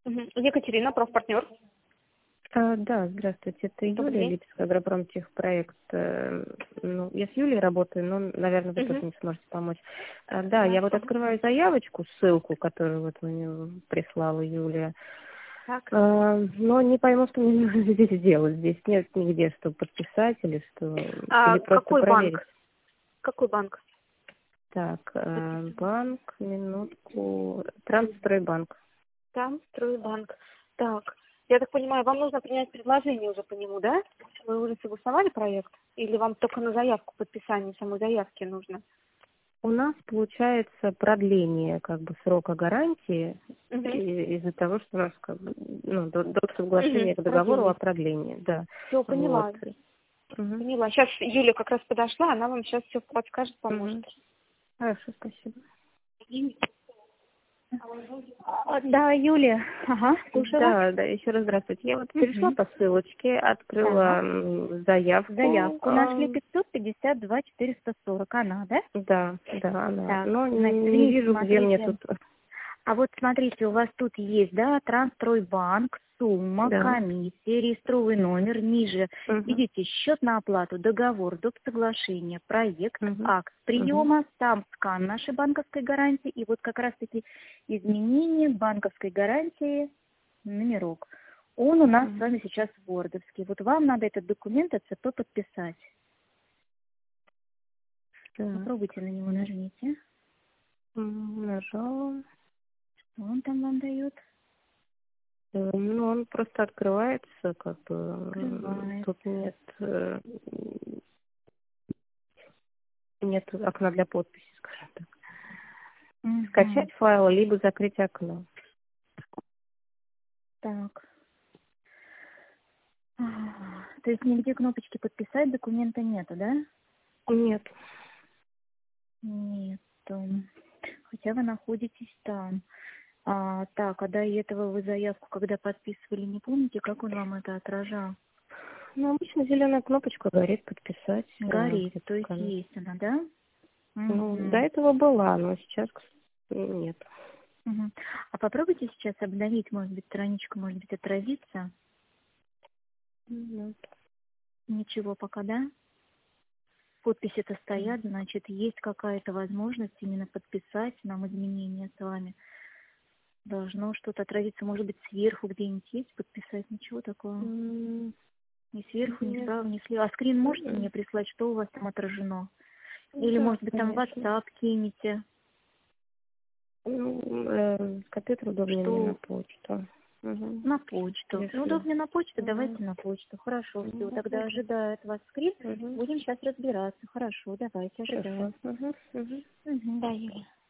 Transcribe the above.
Екатерина, профпартнер. Да, здравствуйте. Это Добрый Юлия, день. Липецкая агропромтехпроект. Я с Юлей работаю, но, наверное, вы тоже Мгм. не сможете помочь. Да, Да. я вот Ага. открываю заявочку, ссылку, которую вот мне прислала Юлия. Так. Но не пойму, что мне нужно здесь сделать. Здесь нет нигде, что подписать или что, или просто Какой проверить. банк? Какой банк? Так, банк, минутку. Трансстройбанк. Там Стройбанк. Так. Я так понимаю, вам нужно принять предложение уже по нему, да? Вы уже согласовали проект? Или вам только на заявку подписание самой заявки нужно? У нас получается продление как бы срока гарантии Угу. из-за того, что у нас как бы, до соглашения к договору о Продление. продлении, да. Все, Вот. поняла. Мгм. Поняла. Сейчас Юля как раз подошла, она вам сейчас все подскажет, поможет. Мгм. Хорошо, спасибо. Да, Юля. Ага, слушаю вас. Да, еще раз здравствуйте. Я вот перешла Угу. по ссылочке, открыла Так. заявку. Заявку нашли 552 440. Она, да? Да, она. Так, Но значит, не вниз вижу, где мне смотрите. тут. А вот смотрите, у вас тут есть, да, Трансстройбанк, сумма, Да. комиссия, реестровый номер, ниже. Угу. Видите, счет на оплату, договор, доп. Соглашение, проект, Угу. акт Угу. приема, там скан нашей банковской гарантии и вот как раз-таки изменение банковской гарантии, номерок. Он у нас с вами сейчас вордовский. Вот вам надо этот документ от ЦП подписать. Так. Попробуйте на него нажмите. Нажала. Что он там вам дает? Он просто открывается, как бы Открывает. тут нет окна для подписи, скажем так. Угу. Скачать файл, либо закрыть окно. Так. То есть нигде кнопочки подписать документа нету, да? Нет. Нету. Хотя вы находитесь там. Так, а до этого вы заявку, когда подписывали, не помните, как он вам это отражал? Обычно зеленая кнопочка горит, подписать. Горит, Где-то то есть там. есть она, да? До Угу. этого была, но сейчас нет. Угу. А попробуйте сейчас обновить, может быть, страничку, может быть, отразится. Нет. Ничего пока, да? Подписи-то стоят, значит, есть какая-то возможность именно подписать нам изменения с вами. Должно что-то отразиться, может быть, сверху где-нибудь есть, подписать, ничего такого. Ни сверху, ни Нет. справа, ни слева. А скрин можете мне прислать, что у вас там отражено? Или, Да, может быть, там в конечно. WhatsApp кинете, С компьютера удобнее мне на что почту. Угу. на почту. Ну, Пришлю. удобнее на почту, Угу. давайте на почту. Хорошо, все, тогда Окей. ожидаю от вас скрин. Угу. Будем сейчас разбираться. Хорошо, давайте, ожидаю. Хорошо. Угу. Угу. Угу, да, Юля.